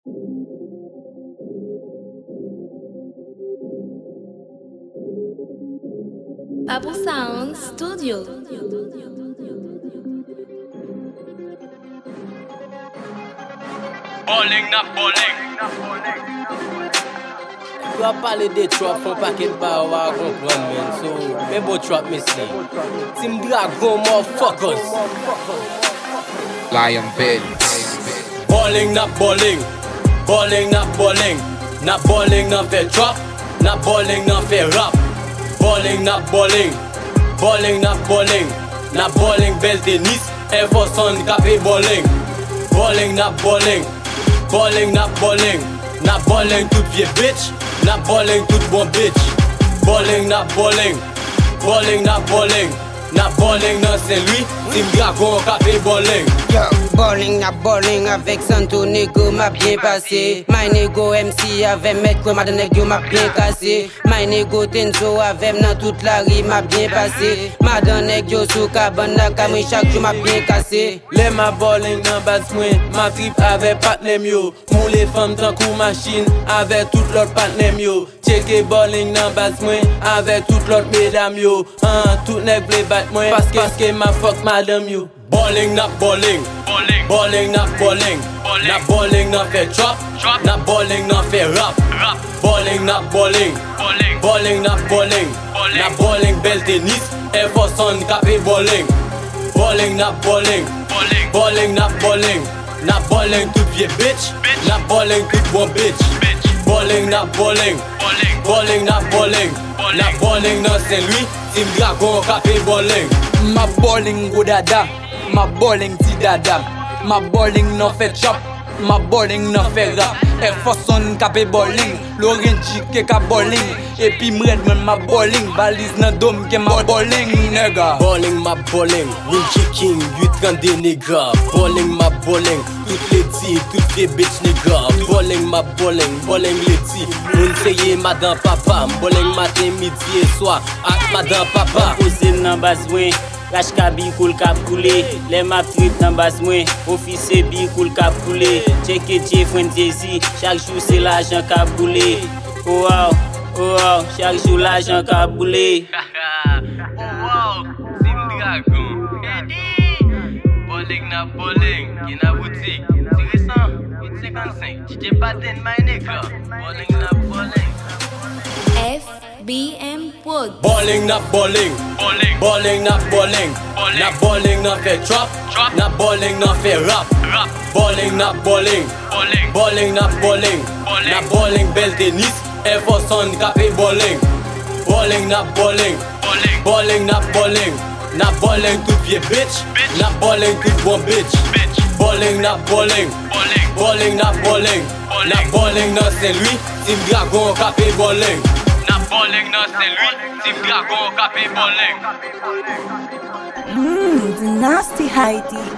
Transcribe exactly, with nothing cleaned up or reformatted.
Apple Sound Studio. Bowling, not bowling. Tu as parlé des traps, font pas qu'elle va avoir comprendre, man. So, mais bon trap, mais c'est Team Dragon, motherfuckers. Lion Bell. Bowling, not bowling. Bowling, not bowling. Not bowling, not fait trap. Not bowling, not fait rap. Bowling, not bowling. Bowling, not bowling. Not bowling, bel tennis. Air Force One, capé bowling. Bowling, not bowling. Bowling, not bowling. Not bowling, toute vieille bitch. Not bowling, toute bon bitch. Bowling, not bowling. Bowling, not bowling. Not bowling, non c'est lui. Team Dragon, capé bowling. Yo, bowling, not bowling avec Santo Nego m'a bien passé. My Nego M C avec Maître Madame Nego m'a bien cassé. My Nego Tenzo avec dans toute la rue m'a bien passé. Madame Nego sous cabane la camille chaque jour m'a bien cassé. Les ma bowling dans bas moins, ma trip avec partner mio. Mou les femmes tant coup machine avec tout l'autre partner mio. Checké bowling dans bas moins avec tout l'autre mesdames yo. Hein, tout nèg vle bat moins parce que parce que ma fuck madame yo. Bowling not bowling, Bowling, bowling not bowling, Bowling. not bowling not fait trap, Trap. not bowling not fait rap, rap. bowling not bowling, Bowling, bowling not bowling, Bowling. not bowling bel tennis, Air Force One capé bowling, bowling not bowling, bowling, bowling not bowling, not bowling toute vieille bitch, Bitch. not bowling toute bon bitch, bitch. bowling not bowling, Bowling, bowling not bowling, Bowling. not bowling non c'est lui, Team Dragon capé bowling. Ma bowling go dada, ma bowling ti dada. Ma bowling non fait chop, ma bowling non fait rap. Air Force One capé bowling, Lorenji ke ka bowling. Et puis m'red men ma bowling, valise nan dôme ke ma bowling nigga. Bowling ma bowling, Winky King, huit trente des niggas. Bowling ma bowling, toutes les tis, toutes les bitch niggas. Bowling ma bowling, bowling les tis. Moun seye madame papa, bowling matin, midi et soir. Ak madame papa. Posé nan bas mwen, Rash ka bi koul kap koule. Le map trip nan bas mwen, office bi koul kap koule. Cheke tche fwen Jay-Z, chaque jour c'est l'argent ka boule. Oh wow, oh wow, chaque jour l'argent ka boule. oh wow, Team Dragon. Eddie. Bowling, not bowling. Qui na boutique. C'est récent, huit cinquante-cinq. D J Baden, my nigga. Bowling, not bowling. F B M Wood. Bowling not bowling, Bowling, bowling not bowling, Bowling. not bowling not fait trap, Trap. not bowling not fait rap. rap. Bowling not bowling, Bowling, bowling not bowling, Bowling. not bowling bel tennis, Air Force One capé bowling. Bowling not bowling, bowling, bowling not bowling, not bowling toute vieille bitch, Bitch. not bowling toute bon bitch. bitch. Bowling not bowling, Bowling, bowling not bowling, Bowling. not bowling non c'est lui, Team Dragon capé bowling. not bowling, non c'est lui. Team Dragon, capé bowling. Mmm, the nasty Heidi.